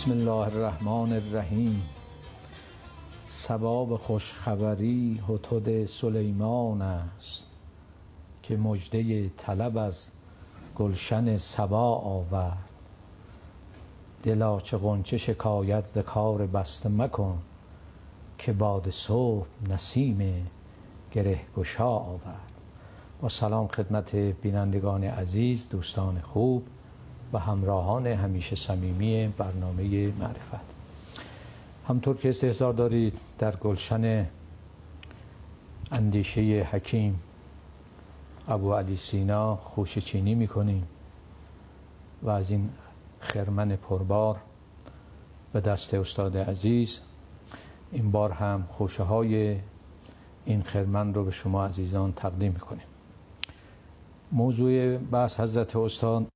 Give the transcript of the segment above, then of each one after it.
بسم الله الرحمن الرحیم. صبا به خوشخبری هتد سلیمان است، که مژده طلب از گلشن سبا آورد. دلا چه غنچه شکایت ز کار بسته مکن، که باد صبح نسیم گره گشا آورد. با سلام خدمت بینندگان عزیز، دوستان خوب و همراهان همیشه صمیمی برنامه معرفت. همطور که استحضار دارید، در گلشن اندیشه حکیم ابو علی سینا خوشه چینی میکنیم و از این خرمن پربار به دست استاد عزیز این بار هم خوشه های این خرمن رو به شما عزیزان تقدیم میکنیم. موضوع بحث حضرت استاد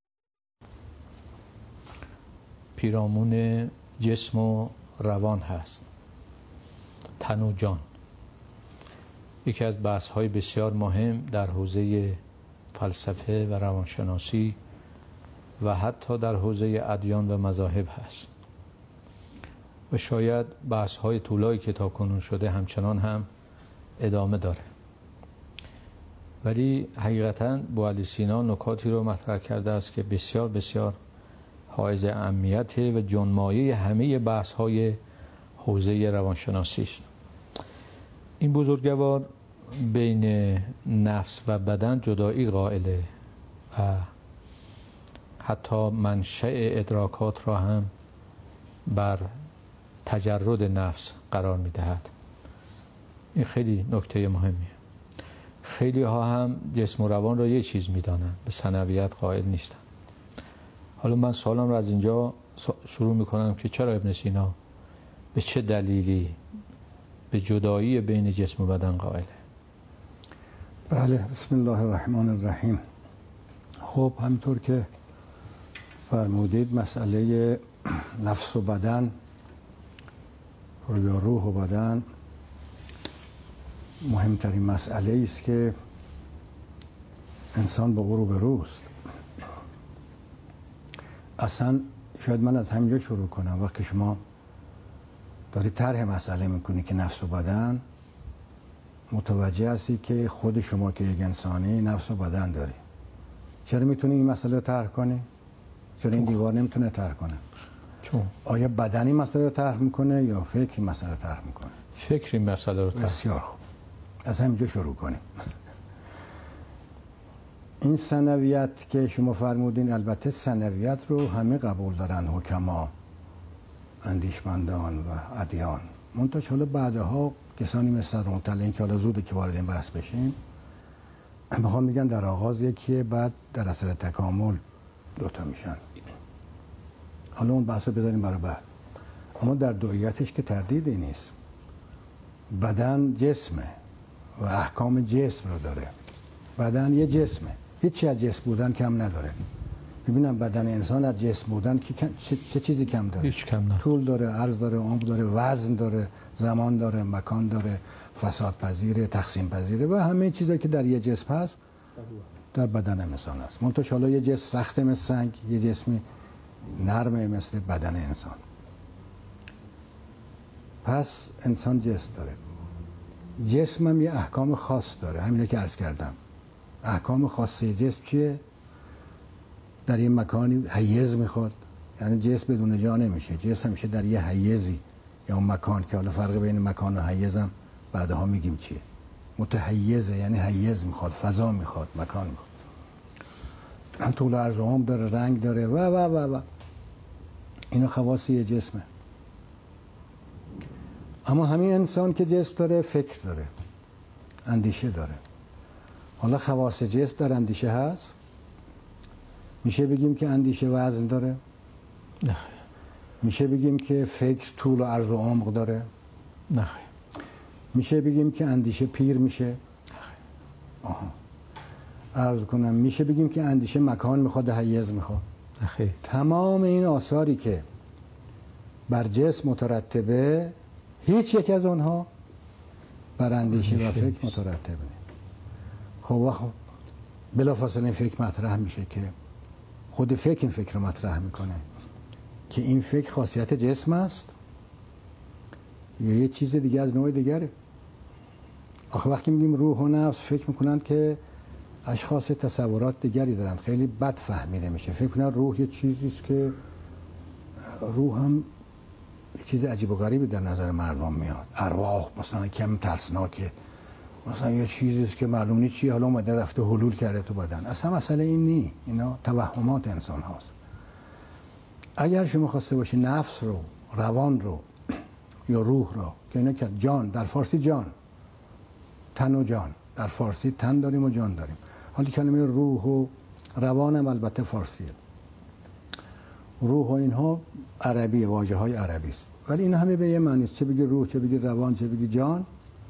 پیرامون جسم و روان هست، تن و جان. یکی از بحث های بسیار مهم در حوزه فلسفه و روانشناسی و حتی در حوزه ادیان و مذاهب هست و شاید بحث های طولایی که تاکنون شده همچنان هم ادامه داره. ولی حقیقتاً ابو علی سینا نکاتی رو مطرح کرده است که بسیار بسیار حائز اهمیت و جنمایه همه بحث های حوزه روانشناسی است. این بزرگوار بین نفس و بدن جدایی قائله و حتی منشأ ادراکات را هم بر تجرد نفس قرار می دهد. این خیلی نکته مهمیه. خیلی ها هم جسم و روان را یه چیز می دانند، به ثنویت قائل نیستند. حالا من سوالم را از اینجا شروع می کنم که چرا ابن سینا به چه دلیلی به جدایی بین جسم و بدن قائله؟ بله، بسم الله الرحمن الرحیم. خب همینطور که فرمودید، مسئله نفس و بدن یا روح و بدن مهمترین مسئله است که انسان با او روبروست. اصلا شاید من از همینجا شروع کنم. وقتی شما داری طرح مسئله میکنی که نفس و بدن، متوجه هستی که خود شما که یک انسانی نفس و بدن داری. چرا میتونی این مسئله رو طرح کنی؟ چرا این دیوار نمیتونه طرح کنه؟ چون آیا بدنی مسئله رو طرح میکنه یا فکری مسئله رو طرح میکنه؟ فکری مسئله رو طرح. بسیار خوب، از همینجا شروع کنیم. این ثنویت که شما فرمودین، البته ثنویت رو همه قبول دارن، حکما، اندیشمندان و ادیان. منتها حالا بعدها کسانی مثل رونتل، این که حالا زوده که وارد این بحث بشیم، بخوام میگن در آغاز یکیه، بعد در اثر تکامل دوتا میشن. حالا اون بحث رو بذاریم برای بعد. اما در دوئیتش که تردیدی نیست. بدن جسمه و احکام جسم رو داره. بدن یه جسمه، هیچی از جسم بودن کم نداره. ببینم بدن انسان از جسم بودن که چه چیزی کم داره؟ هیچ کم نداره. طول داره، عرض داره، عمق داره، وزن داره، زمان داره، مکان داره، فساد پذیره، تقسیم پذیره و همه چیزایی که در یه جسم هست در بدن انسان هست. منتها حالا یه جسم سخت مثل سنگ، یه جسم نرم مثل بدن انسان. پس انسان جسم داره. جسم هم یه احکام خاص داره، همینه که عرض کردم. احکام خاصی جسم چیه؟ در یه مکانی حیز میخواد، یعنی جسم بدون جا نمیشه. جسم همیشه در یه حیزی یا اون مکان، که حالا فرق بین مکان و حیز هم بعدها میگیم چیه. متحیزه، یعنی حیز میخواد، فضا میخواد، مکان میخواد. طول عرض و عمق داره، رنگ داره و اینو خواص یه جسمه. اما همین انسان که جسم داره، فکر داره، اندیشه داره. حالا خواص جسم در اندیشه هست؟ میشه بگیم که اندیشه وزن داره؟ نه. میشه بگیم که فکر طول و عرض و عمق داره؟ نه. میشه بگیم که اندیشه پیر میشه؟ آها. عرض کنم میشه بگیم که اندیشه مکان میخواد، حیز میخواد؟ نه. تمام این آثاری که بر جسم مترتبه، هیچ یک از اونها بر اندیشه و فکر مترتبه. خب بلافاصله این فکر مطرح میشه که خود فکر این فکر رو مطرح میکنه که این فکر خاصیت جسم است یا یه چیز دیگه از نوع دیگره. آخه وقتی میگیم روح و نفس فکر میکنند که اشخاص تصورات دیگری دارن، خیلی بد فهمیده میشه. فکر کنن روح یه چیزیست که روح هم یه چیز عجیب و غریبی در نظر مردم میاد. ارواح مثلا کم ترسناکه، مثلا یه چیزیست که معلوم نیست چیه، حالا اومده رفته حلول کرده تو بدن. اصلا مسئله این نی، اینا توهمات انسان هاست. اگر شما خواسته باشی نفس رو، روان رو یا روح رو که اینا که جان، در فارسی جان، تن و جان، در فارسی تن داریم و جان داریم. حالا کلمه روح و روان هم البته فارسیه. روح و اینها عربی، واژه های عربی است، ولی این همه به یه معنی است. چه بگی روح، چه بگی روان، چه بگی جان،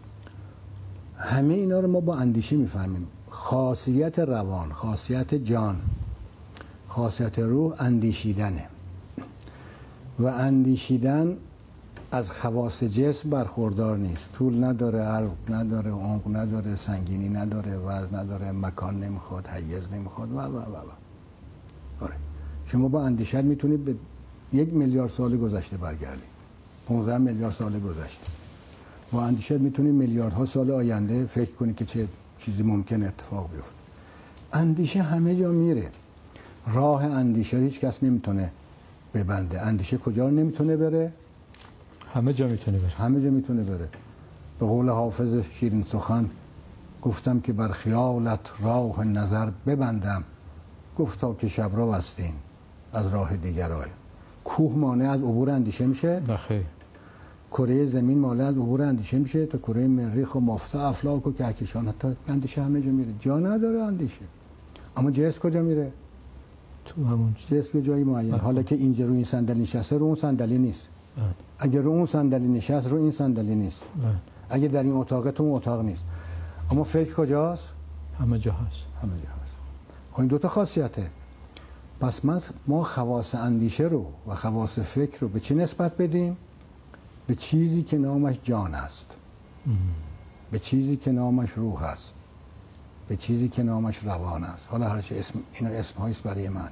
همه اینا رو ما با اندیشه میفهمیم. خاصیت روان، خاصیت جان، خاصیت روح اندیشیدنه و اندیشیدن از خواص جسم برخوردار نیست. طول نداره، عرض نداره، عمق نداره، سنگینی نداره، وزن نداره، مکان نمیخواد، حیز نمیخواد و آره. شما با اندیشت میتونید به 1 میلیارد سال گذشته برگردید، 15 میلیارد سال گذشته. با اندیشت میتونید میلیاردها سال آینده فکر کنید که چه چیزی ممکن اتفاق بیفته. اندیشه همه جا میره. راه اندیشه هیچ کس نمیتونه ببنده. اندیشه کجا نمیتونه بره؟ همه جا میتونه بره. همه جا میتونه بره. به قول حافظ شیرین سخن گفتم که بر خیالت راه نظر ببندم، گفتا که شب رو بستین از راه دیگر آی. کوه مانع از عبور اندیشه میشه؟ نخیر. کره زمین مانع از عبور اندیشه میشه؟ تا کره مریخ و مافتا افلاک و کهکشان، حتی اندیشه همه جا میره. جا نداره اندیشه. اما جسم کجا میره؟ تو همون جسم یه جایی معین. حالا که اینجا رو این صندلی نشسته، رو اون صندلی نیست. اگه رو اون صندلی نشست، رو این صندلی نیست. اگه در این اتاق، تو اون اتاق نیست. اما فکر کجاست؟ همه جا هست. همه جا هست. خب این دوتا خاصیته. پس ما خواص اندیشه رو و خواص فکر رو به چی نسبت بدیم؟ به چیزی که نامش جان است، به چیزی که نامش روح است، به چیزی که نامش روان است. حالا هر چه اسم، اینا اسم هاییست برای معنی.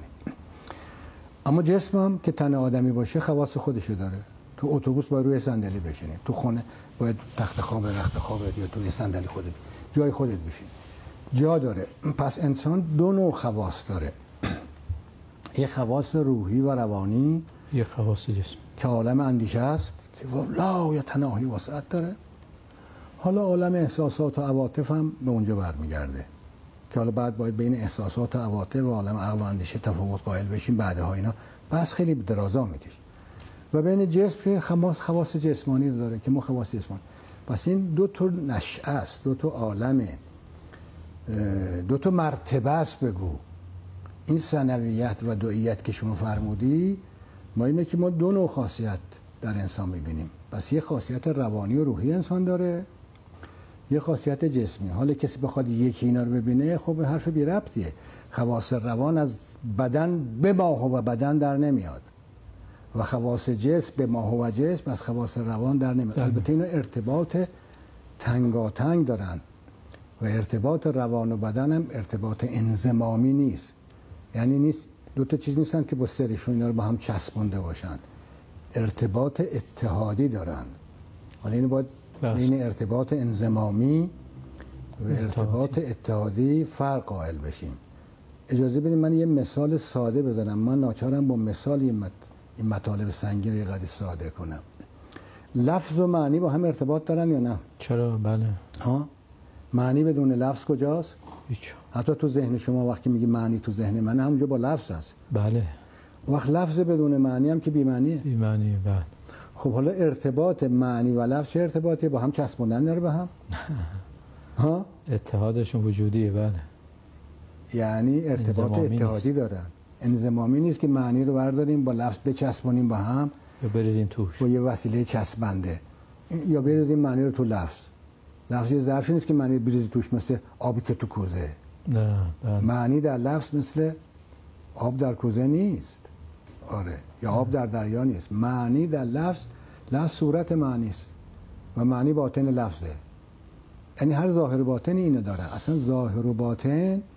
اما جسمم که تن آدمی باشه خواص خودشو داره. تو اتوبوس باید روی صندلی بشینی، تو خونه باید تخت خواب رخت خوابت یا توی صندلی خودت جای خودت بشین. جا داره. پس انسان دو نوع خواص داره. یه خواص روحی و روانی، یه خواص جسم که عالم اندیشه است که لا یا تناهی وسعت داره. حالا عالم احساسات و عواطف هم به اونجا برمیگرده که حالا بعد باید بین احساسات و عواطف و عالم عقل و اندیشه تفاوت قائل بشیم. بعدها اینا بس خیلی درازا میکشه. و بین جسم که خواص جسمانی داره که ما خواص جسمانی. پس این دو تا نشأه است، دو تا عالمه، دو تا مرتبه است. بگو این ثانویت و دوئیت که شما فرمودی، ما اینه که ما دو نوع خاصیت در انسان میبینیم. پس یه خاصیت روانی و روحی انسان داره، یه خاصیت جسمی. حالا کسی بخواد یکی اینا رو ببینه، خب حرف بی ربطیه. خواص روان از بدن به ماه و بدن در نمیاد و خواص جسم به ماه و جسم از خواص روان در نمیاد. البته اینا ارتباط تنگاتنگ دارن و ارتباط روان و بدن هم ارتباط انضمامی نیست. یعنی نیست دو تا چیز نیستن که با سرشون اینا رو با هم چسبونده باشن. ارتباط اتحادی دارن. حالا اینو باید بین ارتباط انضمامی و ارتباط اتحادی فرق قائل بشیم. اجازه بدید من یه مثال ساده بزنم. من ناچارم با مثال این مطالب سنگین رو یه قدری ساده کنم. لفظ و معنی با هم ارتباط دارن یا نه؟ چرا؟ بله. معنی بدون لفظ کجاست؟ هیچ. حتی تو ذهن شما وقتی میگی معنی تو ذهن من، همونجا با لفظ هست. بله. وقت لفظ بدون معنی هم که بی معنیه. بی معنی. بله. خب حالا ارتباط معنی و لفظ چه ارتباطی؟ با هم چسبوندن داره به هم؟ ها؟ اتحادشون وجودیه. بله. یعنی ارتباط اتحادی دارن. انضمامی نیست که معنی رو برداریم با لفظ بچسبونیم با هم یا بریزیم توش با یه وسیله چسبنده، یا بریزیم معنی رو تو لفظ. لفظ یه ظرفی نیست که معنی بریزی توش، مثل آبی که تو کوزه. نه. معنی در لفظ مثل آب در کوزه نیست. آره. یا آب در دریا نیست. معنی در لفظ صورت معنی است و معنی باطن لفظه. یعنی هر ظاهر و باطنی اینو داره. اصلا ظاهر و باطن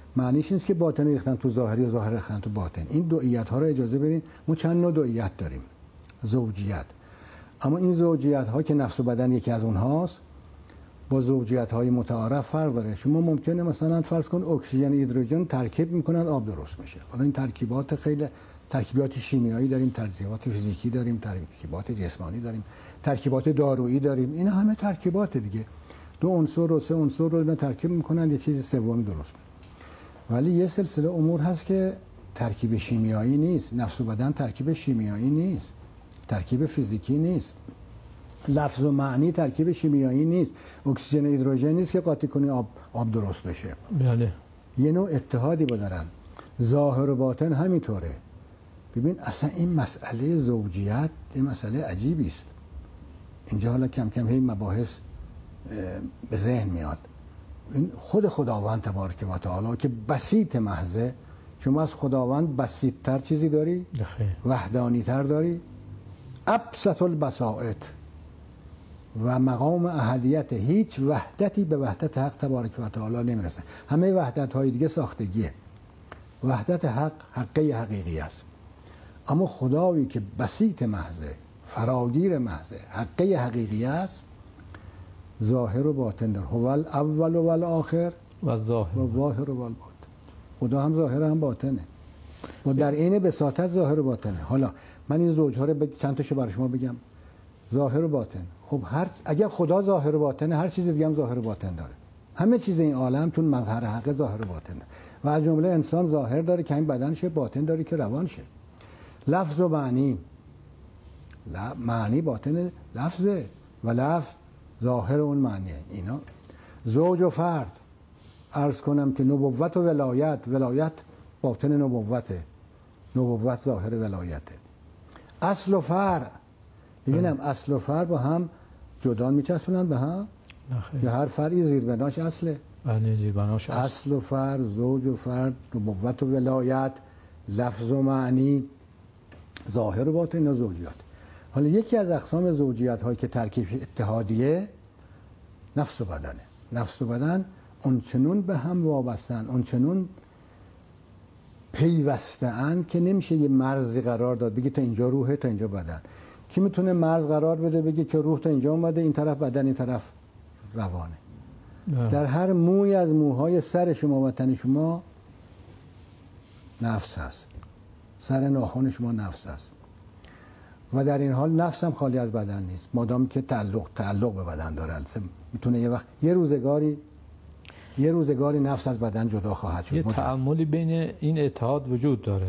معنیش نیست که باطن ریختن تو ظاهری و ظاهر ریختن تو باطن. این دوئیت ها رو اجازه بدین. ما چند نوع دوئیت داریم. زوجیت، اما این زوجیت ها که نفس و بدن یکی از اونهاست با زوجیت های متعارف فرق داره. شما ممکنه مثلا فرض کن اکسیژن هیدروژن ترکیب میکنن آب درست میشه. حالا این ترکیبات خیلی ترکیبات شیمیایی داریم، ترکیبات فیزیکی داریم، ترکیبات جسمانی داریم، ترکیبات دارویی داریم. اینا همه ترکیبات دیگه. دو عنصر و سه عنصر رو اینا ترکیب میکنن یه چیز سومی درست میشه. ولی یه سلسله امور هست که ترکیب شیمیایی نیست. نفس و بدن ترکیب شیمیایی نیست، ترکیب فیزیکی نیست. لفظ و معنی ترکیب شیمیایی نیست. اکسیژن هیدروژن نیست که قاطی کنی آب درست بشه. بله. یه نوع اتحادی با دارن. ظاهر و باطن همینطوره. ببین اصلا این مسئله زوجیت این مسئله عجیبی است. اینجا حالا کم کم هی مباحث به ذهن میاد. این خود خداوند تبارک و تعالی که بسیط محضه، شما از خداوند بسیط‌تر چیزی داری؟ وحدانی‌تر داری؟ ابسط البسائط و مقام احدیت، هیچ وحدتی به وحدت حق تبارک و تعالی نمیرسه. همه وحدت‌های دیگه ساختگیه. وحدت حق حقه حقیقی است. اما خداوی که بسیط محضه، فراگیر محضه، حقه حقیقی است، ظاهر و باطن داره. هو الاول و الاخر و ظاهر و الباطن. خدا هم ظاهر هم باطنه. و در عین بساطت ظاهر و باطنه. حالا من این زوج‌ها رو چند تاشو برای شما بگم. ظاهر و باطن. خب اگر خدا ظاهر و باطنه، هر چیز دیگه هم ظاهر و باطن داره. همه چیز این عالم چون مظهر حق ظاهر و باطنه. و از جمله انسان ظاهر داره که این بدنشه، باطن داره که روانشه. لفظ و معنی، معنی باطن لفظه و لفظ ظاهر اون معنیه. اینا زوج و فرد، عرض کنم که نبوت و ولایت باطن نبوته، نبوت ظاهر ولایته. اصل و فرع، ببینم اصل و فرع با هم جدا میچسبونن به هم؟ یا هر فرعی زیربناش اصله؟ بله زیربناش اصل و فرع، زوج و فرد، نبوت و ولایت، لفظ و معنی، ظاهر و باطن و زوجیات. حالا یکی از اقسام زوجیات هایی که ترکیب اتحادیه نفس و بدنه. نفس و بدن اونچنون به هم وابستن، اونچنون پیوسته‌اند که نمیشه یه مرزی قرار داد بگی تا اینجا روحه تا اینجا بدن. کی میتونه مرز قرار بده بگی که روح تا اینجا اومده، این طرف بدن این طرف روانه؟ در هر موی از موهای سر شما و تن شما نفس هست. سر ناخن شما نفس هست. و در این حال نفس هم خالی از بدن نیست، مادام که تعلق به بدن داره. میتونه یه وقت یه روزگاری نفس از بدن جدا خواهد شد. یه تعاملی بین این اتحاد وجود داره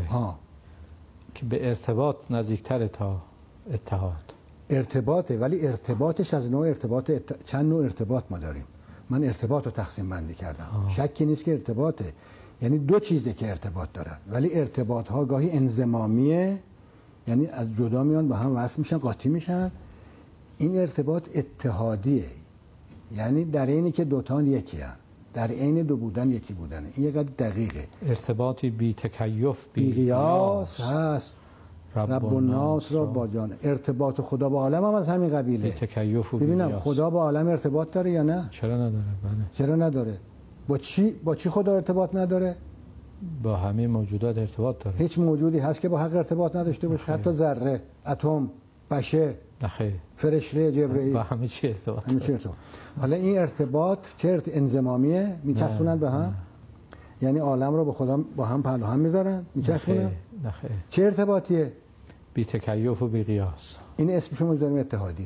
که به ارتباط نزدیکتر تا اتحاد. ارتباطه، ولی ارتباطش از نوع چند نوع ارتباط ما داریم. من ارتباط رو تقسیم بندی کردم. شکی نیست که ارتباطه، یعنی دو چیزه که ارتباط دارن، ولی ارتباط ها گاهی انضمامیه، یعنی از جدا میان با هم وصل میشن، قاطی میشن. این ارتباط اتحادیه، یعنی در اینی که دوتان یکی هن، در عین دو بودن یکی بودنه. این یه قدر دقیقه. ارتباطی بی تکیف بی قیاس هست. رب الناس را با جان. ارتباط خدا با عالم هم از همین قبیله. بی تکیف و بی ببینم قیاس. خدا با عالم ارتباط داره یا نه؟ چرا نداره؟ بله. چرا نداره؟ با چی خدا ارتباط نداره؟ با همه موجودات ارتباط داره. هیچ موجودی هست که با حق ارتباط نداشته باشه؟ حتی ذره، اتم، بشه، نخیر. فرشته، جبرئیل، با همه چی ارتباط همه چی ارتباط. حالا این ارتباط چه انضمامیه؟ میچسبونن به هم؟ یعنی عالم رو به خدا با هم پهلو هم میذارن؟ میچسبونن؟ نخیر. چه ارتباطیه؟ بی تکیف و بی قیاس. این اسمشو ما داریم اتحادی.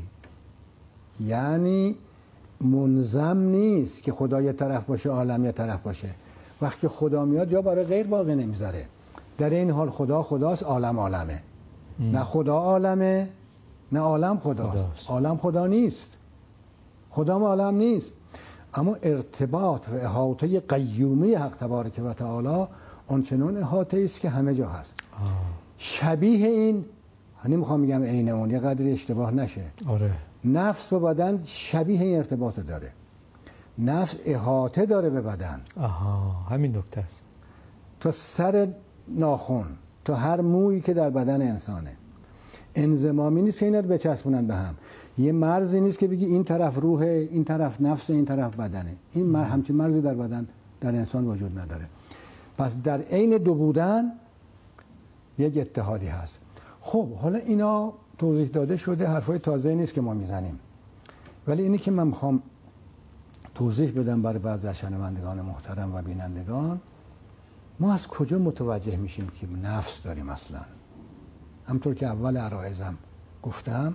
یعنی منظم نیست که خدا یه طرف باشه عالم یه طرف باشه. وقتی خدا میاد جا برای غیر باقی نمیذاره. در این حال خدا خداست، عالم عالمه. نه خدا عالمه نه عالم خداست. عالم خدا نیست، خدا عالم نیست. اما ارتباط و احاطه قیومی حق تبارک و تعالی اونچنان احاطه است که همه جا هست. شبیه این، نمیخوام بگم عین اون، یه قدری اشتباه نشه. آره. نفس و بدن شبیه این ارتباط داره. نفس احاطه داره به بدن. همین نکته است. تا سر ناخن، تا هر مویی که در بدن انسانه. انضمامی نیست که اینا رو بچسبونن به هم. یه مرزی نیست که بگی این طرف روحه، این طرف نفس، این طرف بدنه. این همچین مرزی در بدن در انسان وجود نداره. پس در عین دو بودن یک اتحادی هست. خب حالا اینا توضیح داده شده، حرفای تازه نیست که ما میزنیم، ولی اینی که من میخوام توضیح بدم برای بعضی از شنوندگان محترم و بینندگان، ما از کجا متوجه میشیم که نفس داریم اصلا؟ همطور که اول عرایزم گفتم،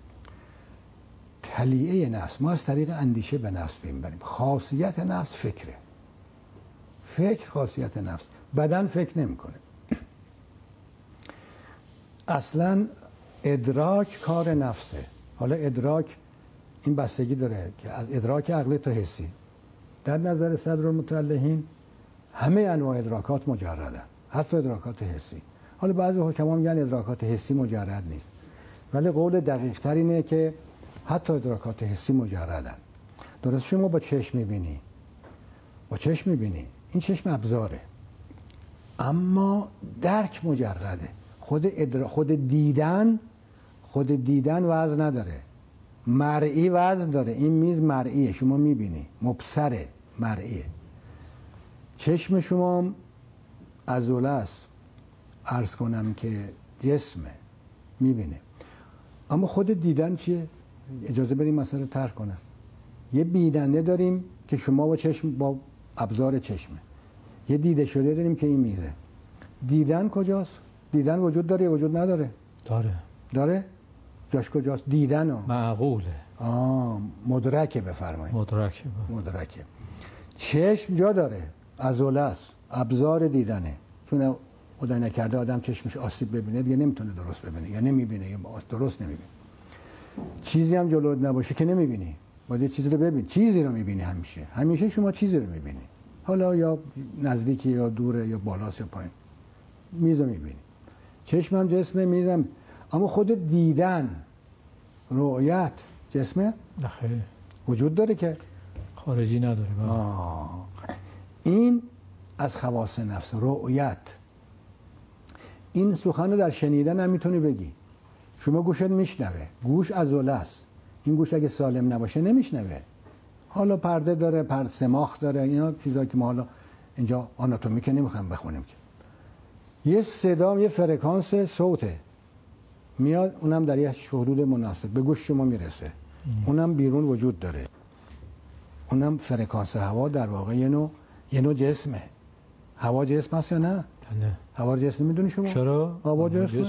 تلیعه نفس، ما از طریق اندیشه به نفس میبریم. خاصیت نفس فکره، فکر خاصیت نفس، بدن فکر نمیکنه. اصلا ادراک کار نفسه. حالا ادراک این بستگی داره که از ادراک عقلی تا حسی. در نظر صدرالمتعلحین همه انواع ادراکات مجردن، حتی ادراکات حسی. حالا بعضی حکما میگن ادراکات حسی مجرد نیست، ولی قول دقیق تر اینه که حتی ادراکات حسی مجردن. درست شما با چشم میبینی، با چشم میبینی، این چشم ابزاره، اما درک مجرده. خود دیدن وزن نداره، مرئی وزن داره. این میز مرئیه، شما میبینی، مبصره، مرئیه. چشم شما عضله است، عرض کنم که جسمه، میبینه. اما خود دیدن چیه؟ اجازه بریم مسئله طرح کنم. یه بیننده داریم که شما با چشم، با ابزار چشمه. یه دیده شده داریم که این میزه. دیدن کجاست؟ دیدن وجود داره یا وجود نداره؟ داره؟ جاش کجاست؟ دیدن ها معقوله. مدرکه، بفرمایید. مدرکه. چشم جا داره، عضله است، ابزار دیدنه. چون خدا نکرده آدم چشمش آسیب ببینه دیگه نمیتونه درست ببینه، یا نمیبینه یا درست نمیبینه. چیزی هم جلوت نباشه که نمیبینی، باید یه چیزی رو ببین. چیزی رو میبینی، همیشه شما چیزی رو میبینی، حالا یا نزدیکی یا دوره یا بالاست یا پایین. میز رو میبینی. چشم هم جسمه، میزم. اما خود دیدن، رؤیت جسمه؟ نخیر، وجود داره که خارجی نداره. این از خواص نفس، رؤیت. این سخن رو در شنیدن هم میتونی بگی. شما گوشت میشنوه، گوش عضله است، این گوش اگه سالم نباشه نمیشنوه. حالا پرده داره، سماخ داره، اینا چیزایی که ما حالا اینجا آناتومی که نمیخوایم بخونیم که. یه صدا، یه فرکانس صوته میاد، اونم در یه حدود مناسب به گوش شما میرسه، اونم بیرون وجود داره. اونم فرکانس هوا، در واقع یه نوع جسمه. هوا جسم هست یا نه؟ نه. هوا جسم میدونی شما؟ چرا؟ هوا جسمه.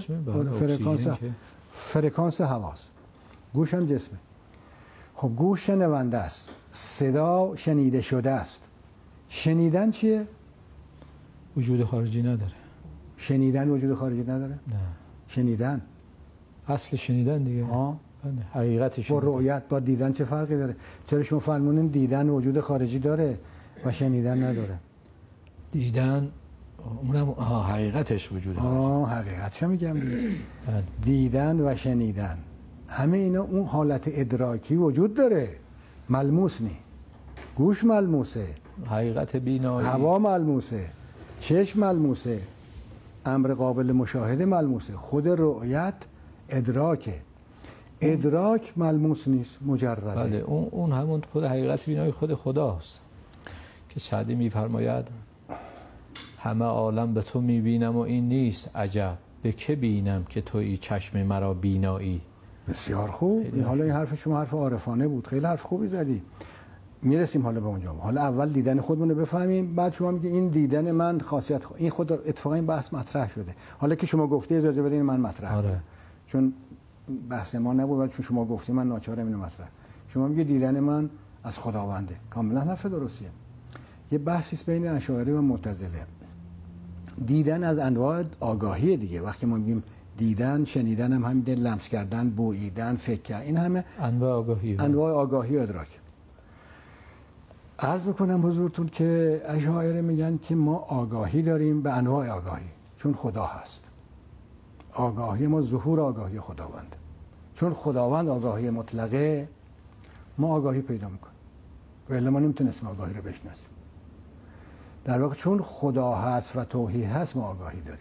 فرکانس هواست. گوش هم جسمه. خب گوش شنونده است، صدا شنیده شده است. شنیدن چیه؟ وجود خارجی نداره. شنیدن وجود خارجی نداره؟ نه. شنیدن اصل شنیدن دیگه. حقیقت شنیدن. با رؤیت، با دیدن چه فرقی داره؟ چرا شما فرمونین دیدن وجود خارجی داره و شنیدن نداره؟ دیدن اونم حقیقتش وجود داره. حقیقتش میگم دیگه. دیدن و شنیدن، همه اینا اون حالت ادراکی وجود داره، ملموس نی. گوش ملموسه، حقیقت بینایی، هوا ملموسه، چشم ملموسه، امر قابل مشاهده ملموسه. خود رؤیت ادراکه. ادراک ملموس نیست، مجرده. بله، اون همون خود حقیقت بینایی خود خداست که سعدی میفرماید همه عالم به تو میبینم و این نیست عجب، به که بینم که تویی چشم مرا بینایی. بسیار خوب. حالا این حرف شما حرف عارفانه بود، خیلی حرف خوبی زدی. میرسیم حالا به اونجا. حالا اول دیدن خودمون رو بفهمیم، بعد شما میگه این دیدن من خاصیت این خود اتفاقا این بحث مطرح شده. حالا که شما گفتی اجازه بدین من مطرح کنم. چون بحث ما نبود، ولی چون شما گفتی من ناچارم اینو مطرح. شما میگه دیدن من از خداونده، کاملا حرف درستیه. یه بحثی بین اشاعره و معتزله. دیدن از انواع آگاهی دیگه. وقتی ما میگیم دیدن، شنیدن هم همین، لمس کردن، بوییدن، فکر کردن، این همه انواع آگاهی و ادراک. عرض میکنم حضورتون که اشاعره میگن که ما آگاهی داریم به انواع آگاهی، چون خدا هست. آگاهی ما ظهور آگاهی خداوند. چون خداوند آگاهی مطلقه، ما آگاهی پیدا میکنیم، ولی ما نمیتونستیم آگاهی رو بشناسیم. در واقع چون خدا هست و توحید هست ما آگاهی داریم.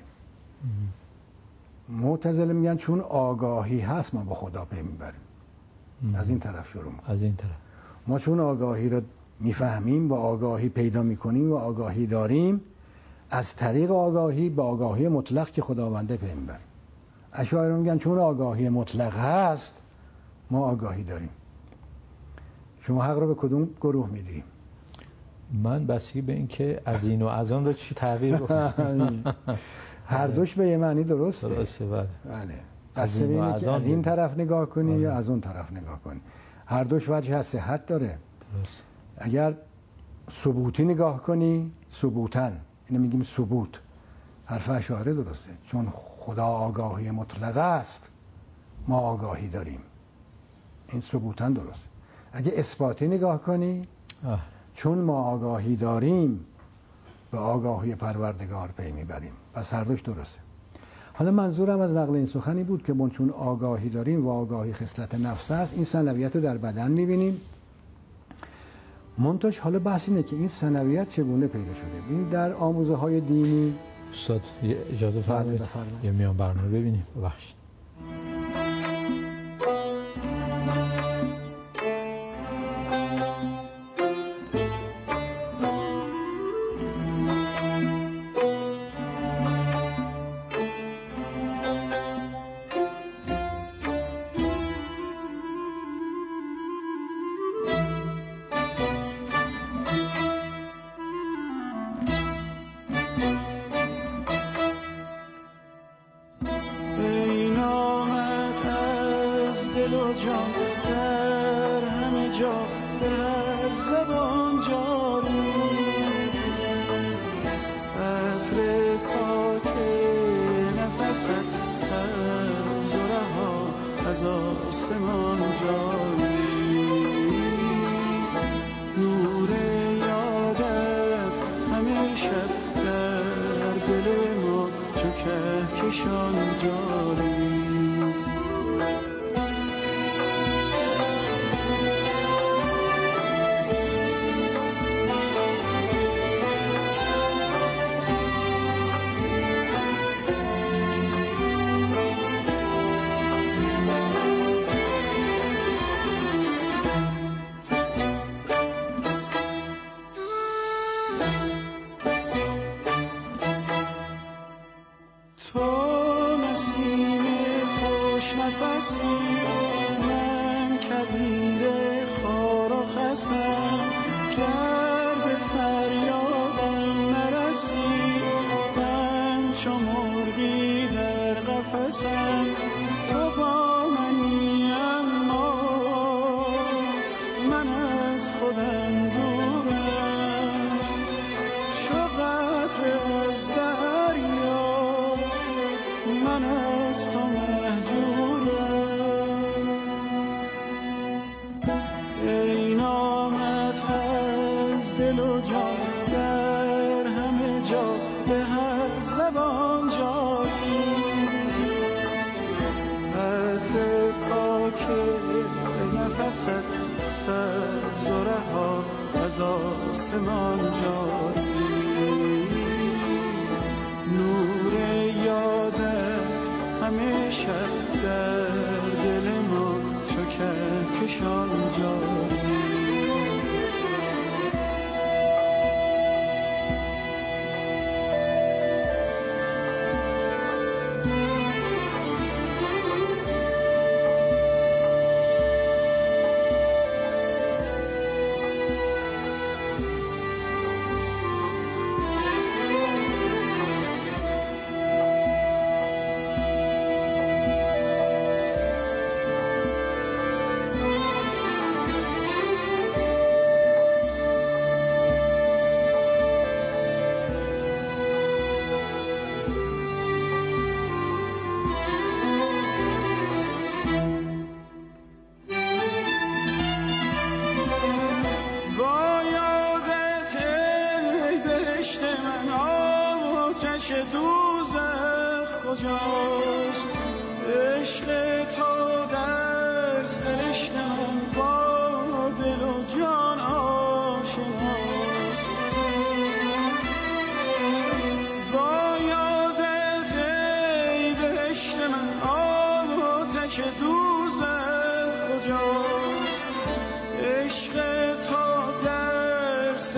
معتزله میگن چون آگاهی هست ما با خدا پی میبریم. از این طرف شروع میکنیم. از این طرف ما چون آگاهی رو میفهمیم و آگاهی پیدا میکنیم و آگاهی داریم، از طریق آگاهی به آگاهی مطلق که خداونده پی میبریم. اشاعره میگن چون آگاهی مطلق هست ما آگاهی داریم. شما حق رو به کدوم گروه میدیم؟ من بسیاری به این که از این و از آن رو چی تغییر بکنم. هر دوش به یه معنی درسته. بله. از این طرف نگاه کنی یا از اون طرف نگاه کنی. هر دوش وجه صحت داره. درست. اگر ثبوتی نگاه کنی، ثبوتن، اینو میگیم ثبوت، حرف اشاعره درسته، چون خدا آگاهی مطلق است ما آگاهی داریم، این ثبوتن درسته. اگه اثباتی نگاه کنی چون ما آگاهی داریم به آگاهی پروردگار پی میبریم، پس هر دوش درسته. حالا منظورم از نقل این سخنی بود که ما چون آگاهی داریم و آگاهی خصلت نفس است، این ثنویت رو در بدن میبینیم. منتش حالا بحث اینه که این ثنویت چگونه پیدا شده. این در آموزه های دینی. استاد اجازه فرمایید یه میان برنامه ببینیم. ببخشید.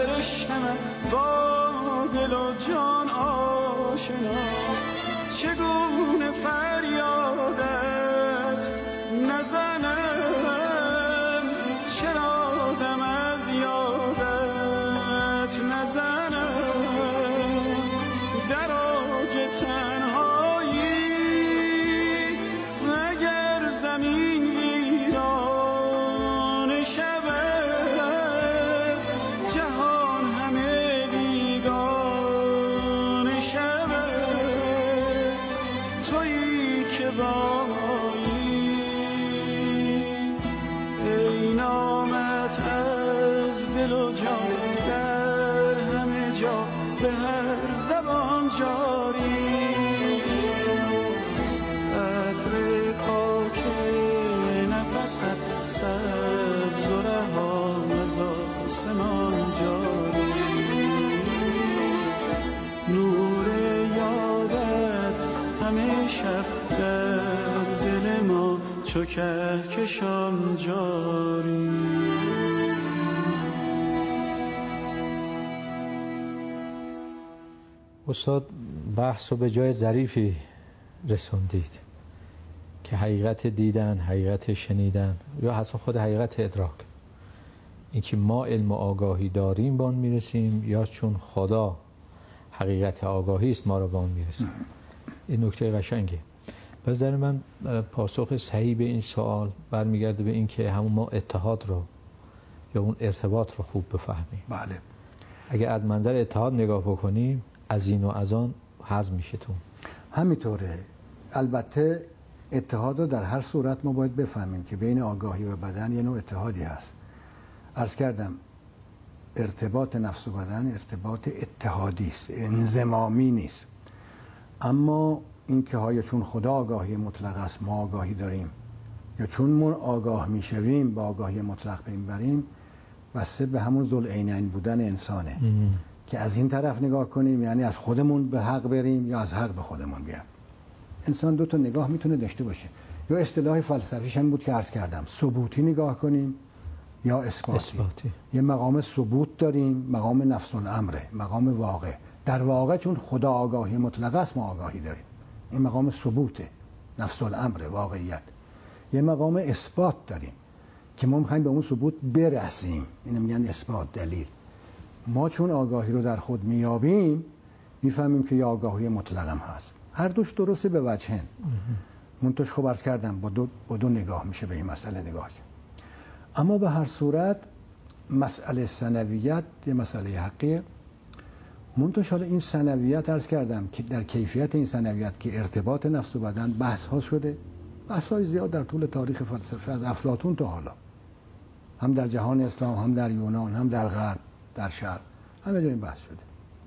سرشت من با دل و جان آشناست. چگونه فریادت نزنم، چرا دم از یادت نزنم. در اوج تنهایی اگر زمین ویران شود، جهان همه بیگانه شود. تویی که بایی ای نامت از دل و جان در همه جا به هر زبان جاری. عطر پاک نفست سبز و رهان از آسمان جاری. نور یادت همه شب در دل ما چو کهکشان جاری. استاد بحث رو به جای ظریفی رسوندید که حقیقت دیدن، حقیقت شنیدن یا حتی خود حقیقت ادراک، اینکه ما علم و آگاهی داریم به آن میرسیم یا چون خدا حقیقت آگاهی است ما رو به آن میرسیم. این نکته قشنگه. به نظر من پاسخ صحیح به این سوال برمیگرده به این که همون ما اتحاد رو یا اون ارتباط رو خوب بفهمیم. بله. اگه از منظر اتحاد نگاه بکنیم از این و از آن هضم میشه تو. همینطوره. البته اتحاد رو در هر صورت ما باید بفهمیم که بین آگاهی و بدن یه نوع اتحادی هست. عرض کردم ارتباط نفس و بدن ارتباط اتحادی است، انضمامی نیست. اما این که ها یا چون خدا آگاهی مطلق است ما آگاهی داریم یا چون ما آگاه میشویم با آگاهی مطلق بریم، بسته به همون ذوالعینین بودن انسانه که از این طرف نگاه کنیم، یعنی از خودمون به حق بریم یا از حق به خودمون بیام. انسان دو تا نگاه میتونه داشته باشه. یا اصطلاح فلسفیش هم بود که عرض کردم ثبوتی نگاه کنیم یا اثباتی. یه مقام ثبوت داریم، مقام نفس الامره، مقام واقع. در واقع چون خدا آگاهی مطلق است ما آگاهی داریم. این مقام ثبوته، نفس الامره، واقعیت. یه مقام اثبات داریم که ما میخوایم به اون ثبوت برسیم. اینو میگن اثبات، دلیل. ما چون آگاهی رو در خود میابیم میفهمیم که یه آگاهی مطلق هم هست. هر دوش درسته به وجهن. منتش خب عرض کردم با دو نگاه میشه به این مسئله نگاه. اما به هر صورت مسئله ثانویت یه مسئله حقیه. منتش حالا این ثانویت عرض کردم که در کیفیت این ثانویت که ارتباط نفس و بدن بحث ها شده، بحث های زیاد در طول تاریخ فلسفه از افلاطون تا حالا، هم در جهان اسلام، هم در یونان، هم در غرب، در شرق، همه جا این بحث شده.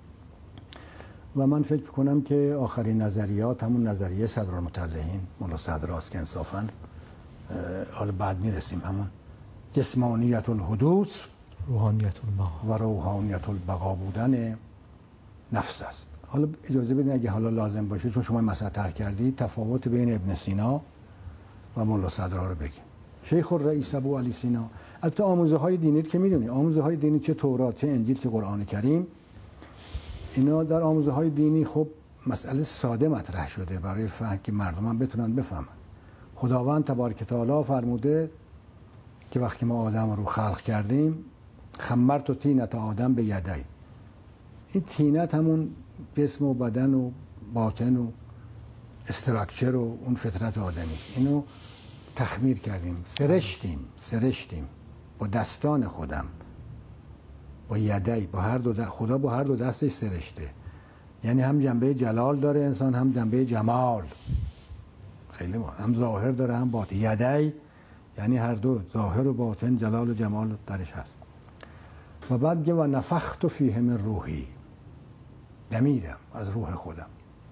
و من فکر کنم که آخرین نظریات همون نظریه صدرالمطلعین مولا صدراست که انصافاً حالا بعد میرسیم همون جسمانیت الحدوث روحانیت البقا و روحانیت البقا بودن نفس است. حالا اجازه بدین اگه حالا لازم باشه چون شما مسئله طرح کردید تفاوت بین ابن سینا و مولا صدرا رو بگیم. شیخ الرئیس ابو علی سینا، البته آموزه های دینی که میدونی، آموزه های دینی چه تورات، چه انجیل، چه قرآن کریم، اینا در آموزه های دینی خب مسئله ساده مطرح شده برای فهم که مردم هم بتونن بفهمن. خداوند تبارک تعالی فرموده که وقتی ما آدم رو خلق کردیم خمرت و طینت آدم به یدی. این طینت همون جسم و بدن و باطن و استراکچر و اون فطرت آدمی، اینو تخمیر کردیم، سرشتیم با دستان خودم، با یدی، با هر دو خدا با هر دو دستش سرشته. یعنی هم جنبه جلال داره انسان، هم جنبه جمال، خیلی هم ظاهر داره هم باطن. یدی یعنی هر دو، ظاهر و باطن، جلال و جمال درش هست. و بعد که و نفخت فیه من روحی، دمیدم از روح خودم.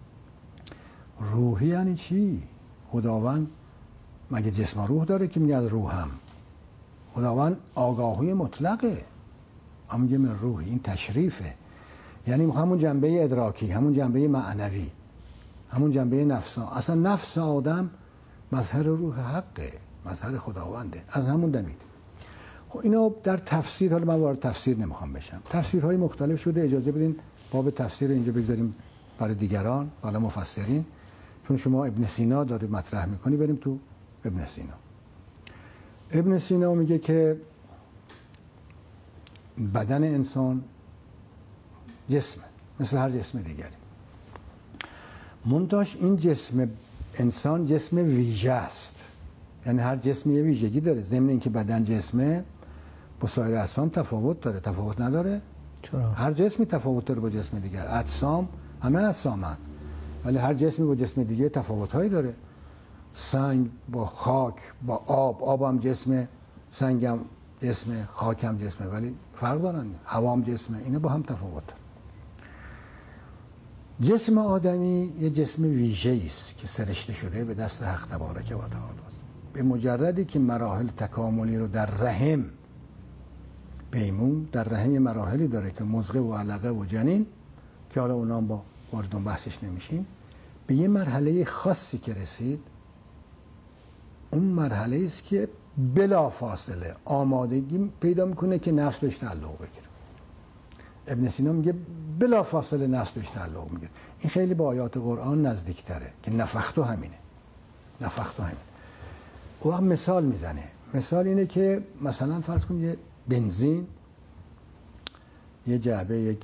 روحی یعنی چی؟ خداوند مگه جسم و روح داره که میگه از روحم؟ خداوند آگاهی مطلقه، اما میگه من روحی، این تشریفه. یعنی همون جنبه ادراکی، همون جنبه معنوی، همون جنبه نفس. اصلا نفس آدم مظهر روح حقه، مظهر خداونده، از همون دمید. اینا در تفسیر، حالا من وارد تفسیر نمیخوام بشم، تفسیرهای مختلف شده. اجازه بدین باب تفسیر اینجا بگذاریم برای دیگران، حالا مفسرین، چون شما ابن سینا داری مطرح میکنی، بریم تو ابن سینا. ابن سینا میگه که بدن انسان جسمه، مثل هر جسم دیگری. منتهاش این جسم انسان جسم ویژه است، یعنی هر جسمی یه ویژگی داره. ضمن اینکه بدن جسمه، با سایر اجسام تفاوت داره. تفاوت نداره؟ چرا؟ هر جسمی تفاوت داره با جسم دیگر. اجسام همه اجسامن، ولی هر جسمی با جسم دیگه تفاوت‌هایی داره. سنگ با خاک، با آب هم جسمه، سنگ هم جسمه، خاک هم جسمه، ولی فرق دارن. هوا هم جسمه، اینا با هم تفاوت دارن. جسم آدمی یه جسم ویژه‌ای است که سرشته شده به دست حق تبارک و تعالی. به مجردی که مراحل تکاملی رو در رحم پیمون، در رحم یه مراحلی داره که مضغه و علقه و جنین، که حالا اونا با وارد اون بحثش نمیشیم، به یه مرحله خاصی که رسید، اون مرحله است که بلا فاصله آمادگی پیدا میکنه که نفس بهش تعلق بگیره. ابن سینا میگه بلا فاصله نفس بهش تعلق میگیره. این خیلی با آیات قرآن نزدیکتره که نفختو همینه، نفختو همینه. او هم مثال میزنه. مثال اینه که مثلا فرض کنیم یه بنزین، یه جعبه، یک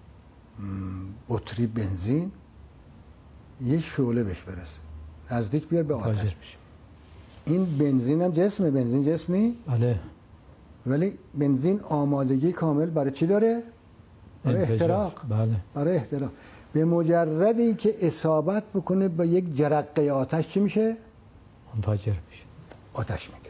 بطری بنزین، یه شعله بهش برسه، نزدیک بیار به آتش بشه. این بنزین هم جسمه، بنزین جسمی؟ بله. ولی بنزین آمادگی کامل برای چی داره؟ برای احتراق. بله. برای احتراق. به مجردی که اصابت بکنه با یک جرقه آتش چی میشه؟ منفجر میشه، آتش میگیره.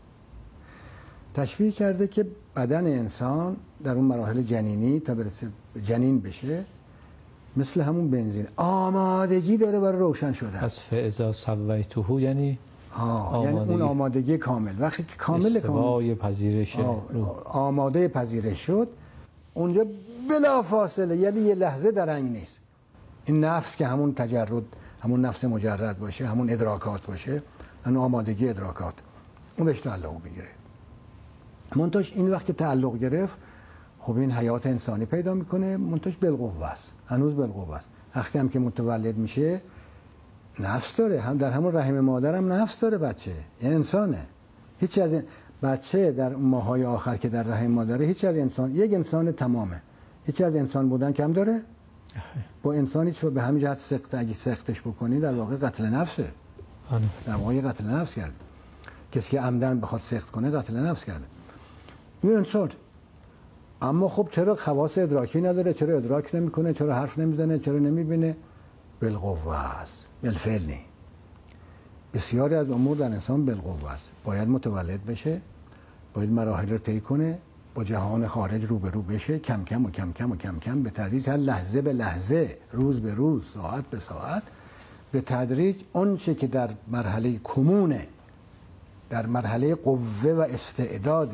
تشبیه کرده که بدن انسان در اون مراحل جنینی تا برسه جنین بشه، مثل همون بنزین آمادگی داره برای روشن شدن. پس فاذا سویته یعنی یعنی اون آمادگی کامل. وقتی که کامل استوای پذیرش آماده پذیرش شد، اونجا بلا فاصله، یعنی یه لحظه درنگ نیست، این نفس که همون تجرد، همون نفس مجرد باشه، همون ادراکات باشه، همون آمادگی ادراکات، اون بهش تعلق میگیره. منتاش این وقت که تعلق گرفت، خب این حیات انسانی پیدا میکنه. منتاش بالقوه است، هنوز بالقوه است. وقتی هم که متولد میشه نفس داره، هم در همون رحم مادرم نفس داره بچه، یه انسانه. هیچ از بچه در ماهای آخر که در رحم مادره، هیچ از انسان، یک انسان تمامه، هیچ از انسان بودن کم داره. با انسانی چه به همین جهت سخت، اگه سختش بکنی در واقع قتل نفسه، در واقع قتل نفس کرد. کسی که عمدن بخواد سخت کنه قتل نفس کرده. این انسان، اما خب چرا خواص ادراکی نداره؟ چرا ادراک نمیکنه؟ چرا حرف نمیزنه؟ چرا نمیبینه؟ بالقوه است، بالفعل نی. بسیاری از امور در انسان بالقوه است. باید متولد بشه، باید مراحل رو طی کنه، با جهان خارج روبرو بشه، کم کم و کم کم و کم کم، به تدریج، هر لحظه به لحظه، روز به روز، ساعت به ساعت، به تدریج اون چه که در مرحله کمونه، در مرحله قوه و استعداد،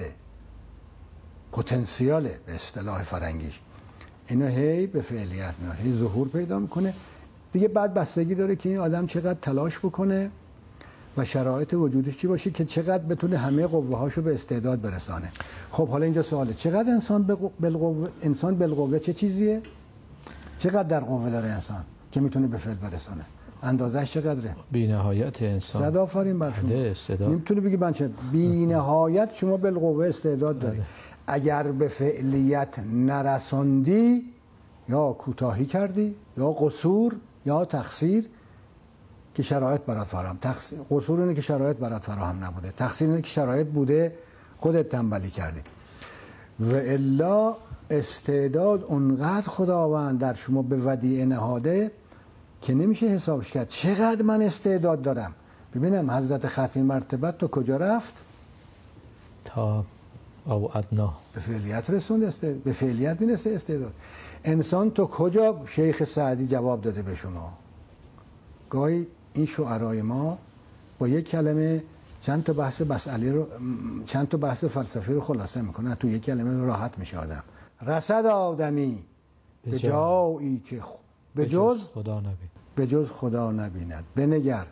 پتانسیال به اصطلاح فرنگیش، اینا هی به فعلیت میاد، هی ظهور پیدا میکنه دیگه. بعد بستگی داره که این آدم چقدر تلاش بکنه و شرایط وجودش چی باشه که چقدر بتونه همه قوه هاشو به استعداد برسانه. خب حالا اینجا سواله، چقدر انسان بالقوه، انسان بالقوه چه چیزیه؟ چقدر در قوه داره انسان که میتونه به فعل برسانه؟ اندازش چقدره؟ بی نهایت انسان. صد آفرین بر شما. استعداد. نمیتونه بگی من چه بی نهایت شما بالقوه استعداد داری. اگر به فعلیت نرساندی، یا کوتاهی کردی، یا قصور، یا تقصیر که شرایط برات فراهم. قصور اینه که شرایط برات فراهم نبوده، تقصیر اینه که شرایط بوده خودت تنبلی کردی. و الا استعداد اونقدر خداوند در شما به ودیعه نهاده که نمیشه حسابش کرد. چقدر من استعداد دارم؟ ببینم حضرت ختمی مرتبت تو کجا رفت؟ تا او ادنا به فعلیت رسوند. به فعلیت میرسه استعداد. انسان تو کجا؟ شیخ سعدی جواب داده به شما. گاهی این شعرای ما با یک کلمه چند تا بحث مسئله رو، چند تا بحث فلسفی رو خلاصه میکنه، تو یک کلمه راحت میشه آدم. رسد آدمی به جایی که به جز خدا نبیند، به جز خدا نبیند. بنگر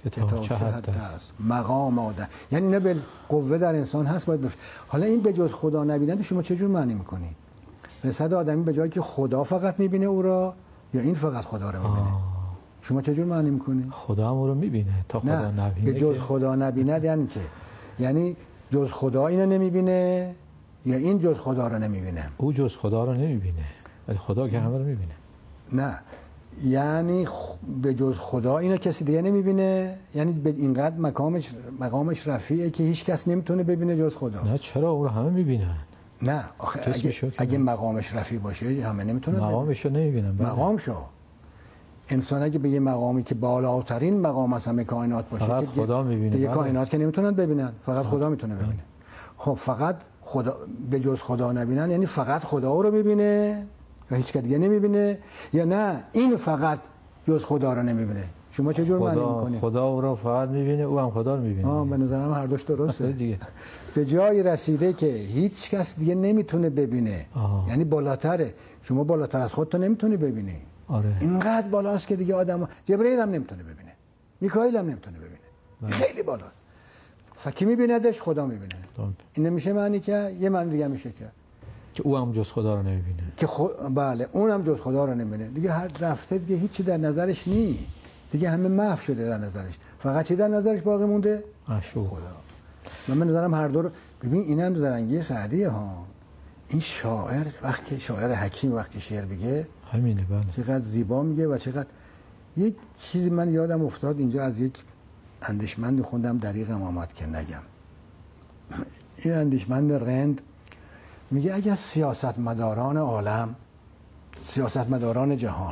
که تا چه حد است مقام آدم، یعنی اینا به قوه در انسان هست باید حالا این به جز خدا نبینند شما چجور معنی میکنی؟ رسد آدمی به جایی که خدا فقط میبینه او را یا این فقط خدا رو میبینه؟ شما چجور معنی میکنی؟ خدا هم او رو میبینه تا خدا نبینه. به جز خدا نبیند یعنی چه؟ یعنی جز خدا اینو نمیبینه یا این جز خدا رو نمیبینه؟ او جز خدا رو نمیبینه ولی خدا که همه رو میبینه. نه یعنی به جز خدا اینو کسی دیگه نمیبینه، یعنی به اینقدر مقامش رفیعه که هیچ کس نمیتونه ببینه جز خدا. نه چرا او رو همه میبینن. نه آخه اگه مقامش رفیع باشه همه نمیتونن مقامش رو نمیبینن. مقامشو انسان اگه به یه مقامی که بالاترین مقام از همه کائنات باشه فقط خدا میبینه. دیگه کائنات که نمیتونن ببینن، فقط خدا میتونه ببینه. خب فقط خدا به جز خدا نبینن یعنی فقط خدا رو ببینه و هیچ کس دیگه نمیبینه، یا نه این فقط جز خدا رو نمیبینه؟ شما چه جور معنی میکنید؟ خدا او رو فقط میبینه، او هم خدا رو میبینه. به نظرم هر دوش درسته دیگه. به جای رسیده که هیچ کس دیگه نمیتونه ببینه. یعنی بالاتره، شما بالاتر از خودت نمیتونی ببینی. آره. اینقدر بالاست که دیگه آدم جبرئیل هم نمیتونه ببینه، میکائیل هم نمیتونه ببینه. خیلی بالا. فکی میبیندش، خدا میبینه. این نمیشه معنی که یه معنی دیگه میشه که او هم جز خدا رو نمیبینه. که بله اون هم جز خدا رو نمیبینه. دیگه هر رفته دیگه هیچی در نظرش نی. دیگه همه محو شده در نظرش. فقط چی در نظرش باقی مونده؟ معشوق خدا. من نظرم هر دو رو ببین. اینم زرنگی سعدیه ها. این شاعر وقتی شاعر حکیم وقتی شعر بگه همینه. بله. چقدر زیبا میگه و چقدر. یک چیزی من یادم افتاد اینجا از یک اندیشمند خوندم، دریغم آمد که نگم. این اندیشمند رند میگه اگر سیاستمداران عالم، سیاستمداران جهان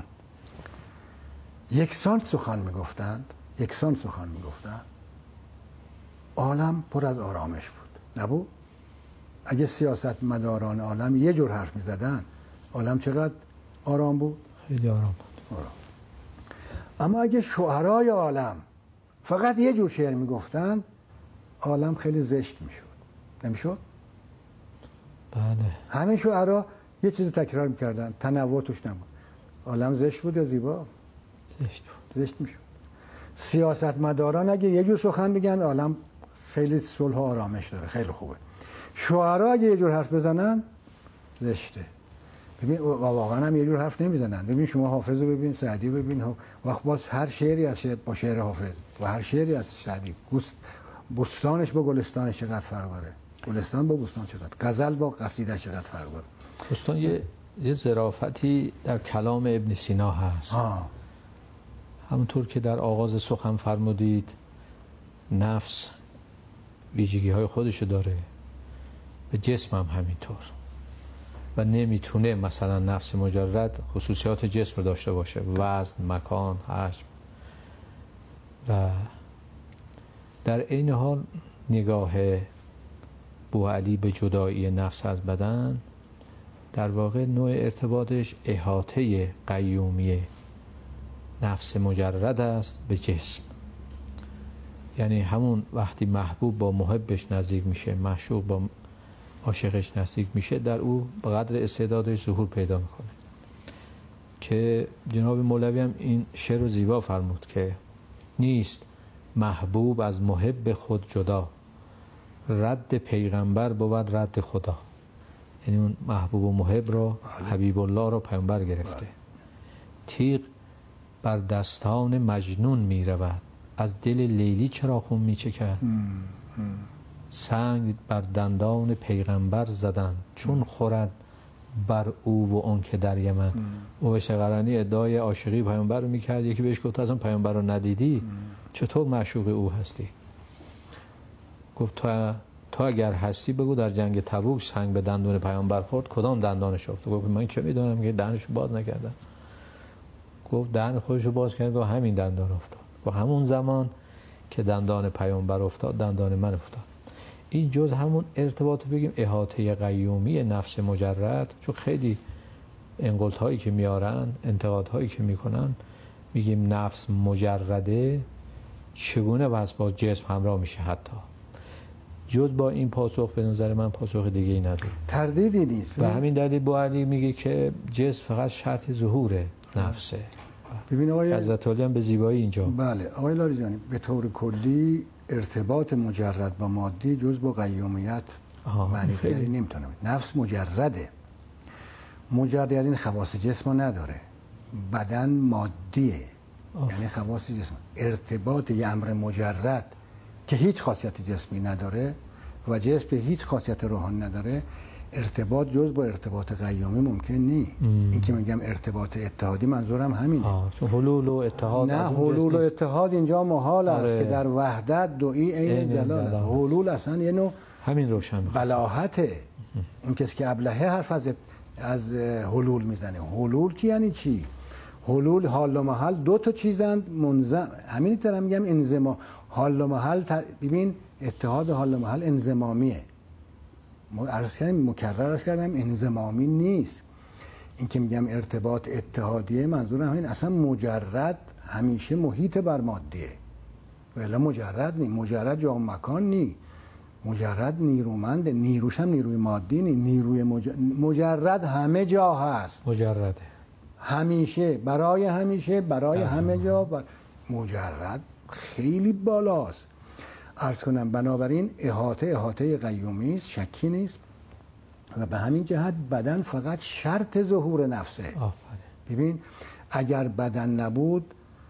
یکسان سخن میگفتند، عالم پر از آرامش بود. نبود؟ اگه سیاستمداران عالم یه جور حرف میزدن عالم چقدر آرام بود؟ خیلی آرام بود. اما اگه شعرای عالم فقط یه جور شعر میگفتند عالم خیلی زشت میشد. نمیشد؟ بله. همه شعرا یه چیزی تکرار میکردن، تنوع توش نبود. عالم زشت بود یا زیبا؟ زشت بود. زشت میشد. سیاستمداران اگه یه جور سخن بگن عالم خیلی صلح و آرامش داره، خیلی خوبه. شعرا اگه یه جور حرف بزنن زشته. ببین واقعا هم یه جور حرف نمیزنن. ببین شما حافظ رو ببین، سعدی رو ببین، وقت باز هر شعری از شعر با شعر حافظ و هر شعری از سعدی بستانش با گلستانش چقدر فرق داره، گلستان با بستان چقدر، غزل با قصیده چقدر فرق داره. بستان یه ظرافتی در کلام ابن سینا هست. همونطور که در آغاز سخن فرمودید نفس ویژگی های خودشو داره و جسم هم همینطور و نمیتونه مثلا نفس مجرد خصوصیات جسم رو داشته باشه، وزن، مکان، حجم. و در این حال نگاه بوعلی به جدایی نفس از بدن در واقع نوع ارتباطش احاطه قیومی نفس مجرد است به جسم. یعنی همون وقتی محبوب با محبش نزدیک میشه، معشوق با عاشقش نزدیک میشه، در او به قدر استعدادش ظهور پیدا میکنه. که جناب مولوی هم این شعر رو زیبا فرمود که نیست محبوب از محب خود جدا، رد پیغمبر بود رد خدا. یعنی اون محبوب و محب رو حبیب الله رو پیغمبر گرفته. تیغ بر دستان مجنون می رود، از دل لیلی چرا خون می چکد. سنگ بر دندان پیغمبر زدن، چون خورد بر او و اون که در یمن. او شقرانی ادعای عاشقی پیامبر رو میکرد، یکی بهش گفت اصلا پیامبر رو ندیدی چطور معشوق او هستی؟ گفت تو اگر هستی بگو در جنگ تبوک سنگ به دندون پیامبر خورد، کدام دندانش افتاد؟ گفت من چه میدونم که دهنشو باز نکردم. گفت دهن خودشو باز کرد و همین دندان افتاد. و همون زمان که دندان پیامبر افتاد دندان من افتاد. این جز همون ارتباط بگیم احاطه قیومی نفس مجرد، چون خیلی انقلت هایی که میارن، انتقاد هایی که میکنن، میگیم نفس مجرده چگونه بس با جسم همراه میشه. حتی جز با این پاسخ به نظر من پاسخ دیگه ای نداره، تردیدی نیست. و همین دلیل بوعلی میگه که جسم فقط شرط ظهور نفسه. ببین آقای حضرت علی هم به زیبایی اینجا. بله آقای لاریجانی، به طور کلی ارتباط مجرد با مادی جز با قیومیت معنی دیگری نمیتونه. نفس مجرده، مجرد یعنی خواص جسم نداره، بدن مادیه یعنی خواص جسم. ارتباط یه امر مجرد که هیچ خاصیت جسمی نداره و جسم که هیچ خاصیت روحانی نداره، ارتباط جز با ارتباط قیومی ممکن نیست. این که میگم ارتباط اتحادی منظورم همینه. حلول و اتحاد نه، حلول و اتحاد اینجا محال است که در وحدت دوئی عین زلال. حلول اصلا یه نوع همین روشن بلاهته. اون کسی که ابلهه حرف از حلول میزنه. حلول کی یعنی چی؟ حلول حال و محل دو تا چیزند منظم. همین طرح میگم انضمام. حال و محل ببین اتحاد حال و محل انضمامیه. مکرر کردم انضمامی نیست. این که میگم ارتباط اتحادیه منظورم همین. اصلا مجرد همیشه محیط بر مادیه، ولی مجرد نی. مجرد جا و مکان نی. مجرد نیرومنده، نیروش هم نیروی مادی نی. نیروی مجرد همه جا هست. مجرده همیشه، برای همیشه، برای همه جا. مجرد خیلی بالاست. عرض کنم بنابراین احاطه قیومی است، شکی نیست. و به همین جهت بدن فقط شرط ظهور نفسه. آفرین. ببین اگر بدن نبود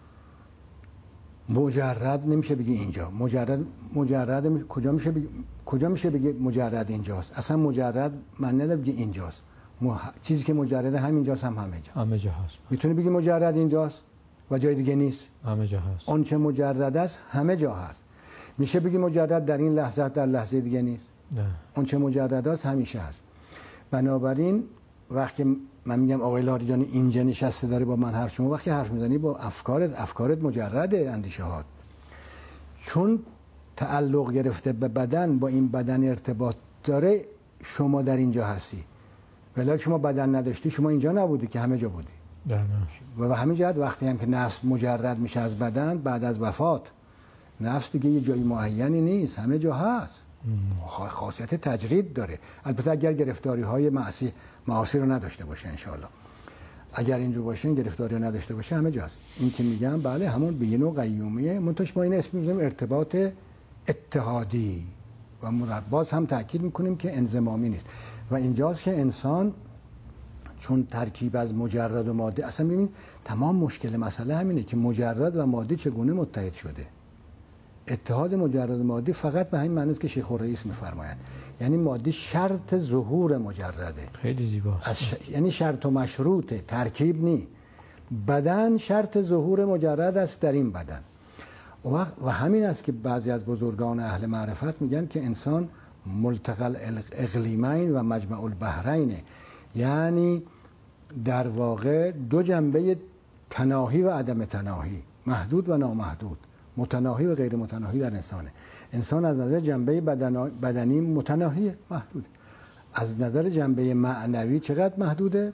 مجرد نمیشه بگی اینجا. مجرد کجا میشه بگی مجرد اینجاست؟ اصلا مجرد من نداره بگی اینجاست. چیزی که مجرده همینجاست، همه جا هست. میتونه بگی مجرد اینجاست و جای دیگه نیست؟ همه جا هست. اون چه مجرد است همه جا هست. میشه بگی مجرد در این لحظه در لحظه دیگه نیست؟ نه. اون چه مجرد است همیشه هست. بنابراین وقتی من میگم آقای لاریجانی اینجا نشسته داره با من حرف، شما وقتی حرف میزنی با افکارت مجرده، اندیشه‌هات، چون تعلق گرفته به بدن، با این بدن ارتباط داره، شما در اینجا هستی. ولی شما بدن نداشتی شما اینجا نبودی که همه جا بودی. و به همین جهت وقتی هم که نفس مجرد میشه از بدن بعد از وفات، نفس دیگه یه جای معینی نیست، همه جا هست. خاصیت تجرید داره. البته اگر گرفتاری های معاصی رو نداشته باشه انشاءالله. اگر اینجور باشه، گرفتاری رو نداشته باشه، همه جاست. این که میگم بله همون به یه نوع قیومیه، منتش ما این اسم میذاریم ارتباط اتحادی و باز هم تاکید میکنیم که انضمامی نیست. و اینجاست که انسان چون ترکیب از مجرد و ماده، اصلا ببین تمام مشکل مسئله همینه که مجرد و ماده چگونه متحد شده. اتحاد مجرد و مادی فقط به همین معنی است که شیخ الرئیس می‌فرمایند، یعنی مادی شرط ظهور مجرده. خیلی زیباست. یعنی شرط و مشروطه، ترکیب نی. بدن شرط ظهور مجرد است در این بدن. و همین است که بعضی از بزرگان اهل معرفت میگن که انسان ملتقى الاقلیمین و مجمع البحرینه، یعنی در واقع دو جنبه تناهی و عدم تناهی، محدود و نامحدود، متناهی و غیر متناهی در انسانه. انسان از نظر جنبه بدنی متناهیه، محدود. از نظر جنبه معنوی چقدر محدوده؟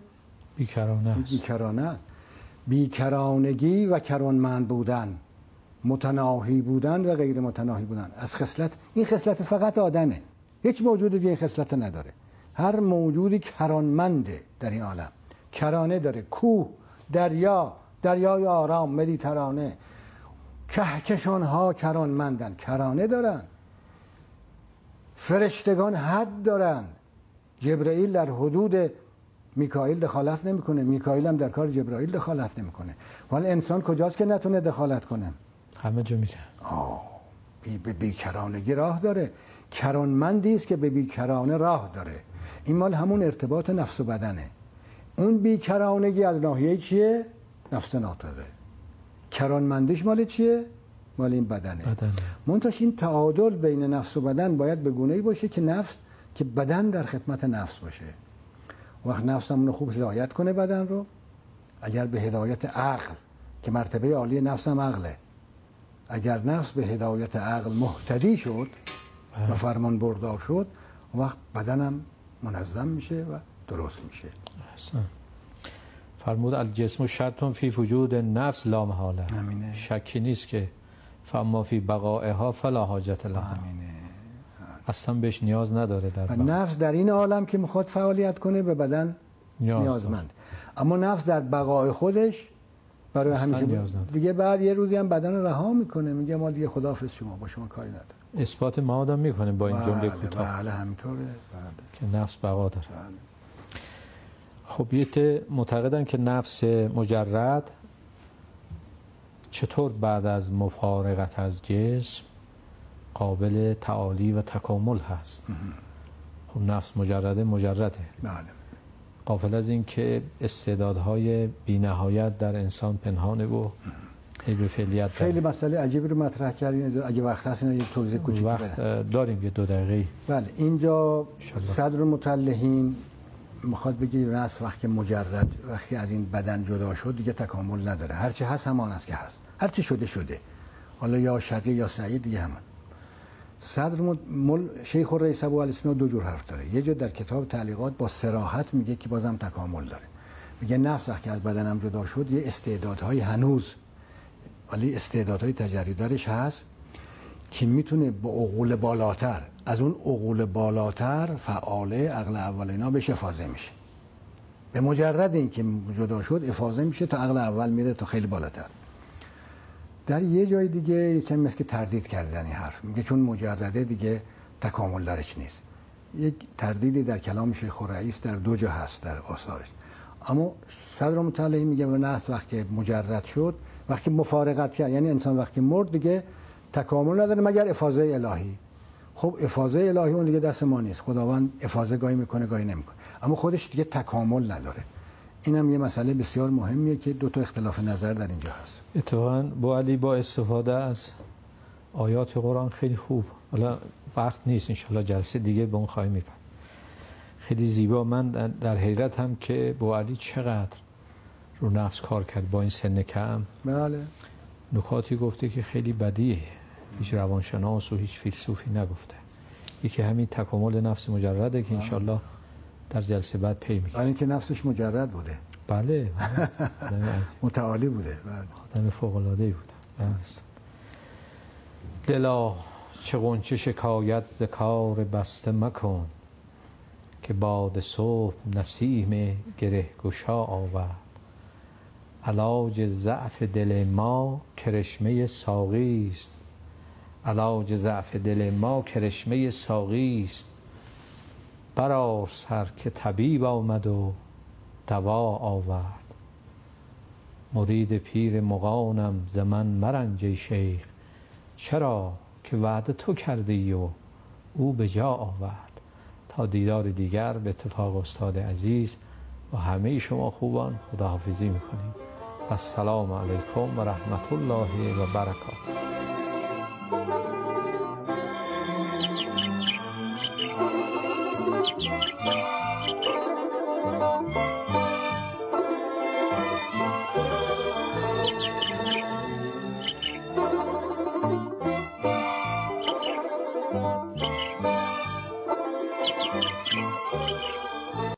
بیکرانه است. بیکرانگی و کرانمند بودن، متناهی بودن و غیر متناهی بودن، از خصلت، این خصلت فقط آدمه. هیچ موجودی دیگه این خصلت نداره. هر موجودی کرانمنده در این عالم. کرانه داره. کوه، دریای آرام، مدیترانه، کهکشان ها کرانمندن، کرانه دارن. فرشتگان حد دارن. جبرئیل در حدود میکائیل دخالت نمیکنه، میکائیل هم در کار جبرئیل دخالت نمیکنه. ولی انسان کجاست که نتونه دخالت کنه؟ همه جا میشه. به بیکرانگی راه داره. کرانمندی است که به بیکرانه راه داره. این مال همون ارتباط نفس و بدنه. اون بیکرانگی از ناحیه چیه؟ نفس ناطقه. کرانمندیش مال چیه؟ مال این بدنه. منتش این تعادل بین نفس و بدن باید به گونه‌ای باشه که بدن در خدمت نفس باشه. وقت نفس همون خوب هدایت کنه بدن رو. اگر به هدایت عقل، که مرتبه عالی نفس هم عقله، اگر نفس به هدایت عقل مهتدی شد و فرمان بردار شد، وقت بدنم منظم میشه و درست میشه. فرمود الجسم شرط فی وجود نفس لا محاله. شکی نیست که فاما فی بقائها فلا حاجت لها. اصلا بهش نیاز نداره. در نفس در این عالم که میخواد فعالیت کنه به بدن نیازمند. اما نفس در بقای خودش برای اصلا همیشه نیاز نداره. دیگه بعد یه روزی هم بدن رو رها میکنه، میگه ما دیگه خداحافظ، شما با شما کاری نداره. اثبات معاد هم میکنه با این جمله کوتاه. بله همینطوره. بله. که نفس بقا داره. بله. خب یه معتقدن که نفس مجرد چطور بعد از مفارقت از جسم قابل تعالی و تکامل هست. خب نفس مجرده. بله. غافل از این که استعدادهای بی‌نهایت در انسان پنهانه و به فعلیت خیلی مسئله عجیبی رو مطرح کردین. اگه وقت هست اینا یه توضیح کوچیکی وقت بدم. داریم، یه 2 دقیقه. بله اینجا صدر المطلحین میخواد بگه نفس وقتی مجرد، وقتی از این بدن جدا شد دیگه تکامل نداره، هرچی هست همان است که هست، هرچی شده حالا یا شقی یا سعید دیگه همان. صدر شیخ الرئیس ابو علی 2 جور حرف داره. یه جور در کتاب تعلیقات با صراحت میگه که بازم تکامل داره، میگه نفس وقتی از بدنم جدا شد یه استعدادهای هنوز ولی استعدادهای تجریدارش هست که میتونه با عقول بالاتر، از اون عقول بالاتر فعاله عقل اول اینا بهش افاضه میشه. به مجرد اینکه جدا شد افاضه میشه تا عقل اول میره تا خیلی بالاتر. در یه جای دیگه یکم مثل که تردید کردن این حرف، میگه چون مجرده دیگه تکامل درش نیست. یک تردیدی در کلام شیخ الرئیس در 2 جا هست در آثارش. اما صدر المطلحین میگه به نفس وقتی مجرد شد، وقتی مفارقت کرد، یعنی انسان وقتی مرد دیگه تکامل نداره مگر افاضه الهی. خب افاضه الهی اون دیگه دست ما نیست، خداوند افاضه گاهی میکنه گاهی نمیکنه، اما خودش دیگه تکامل نداره. اینم یه مسئله بسیار مهمیه که 2 تا اختلاف نظر در اینجا هست. اتفاقاً با علی با استفاده از آیات قرآن خیلی خوب، حالا وقت نیست انشالله جلسه دیگه به اون خواهیم میپردازیم. خیلی زیبا. من در حیرت هم که با علی چقدر رو نفس کار کرد با این سن کم. بله. نکاتی گفته که خیلی بدیه، هیچ روانشناس و هیچ فیلسوفی نگفته. یکی همین تکامل نفس مجرده که انشالله در جلسه بعد پی میگیره. برای اینکه نفسش مجرد بوده. بله. متعالی بوده. بله. آدم فوق‌العاده‌ای بوده. دلا چه غنچه شکایت ز کار بسته مکن، که باد صبح نسیم گره گشا آورد. علاج ضعف دل ما کرشمه ساقی است، علاج ضعف دل ما کرشمه ساقی است. برآر سر که طبیب آمد و دوا آورد. مرید پیر مغانم ز من مرنج ای شیخ، چرا که وعده تو کردی و او به جا آورد. تا دیدار دیگر به اتفاق استاد عزیز و همه شما خوبان خداحافظی میکنیم. السلام علیکم و رحمت الله و برکاته.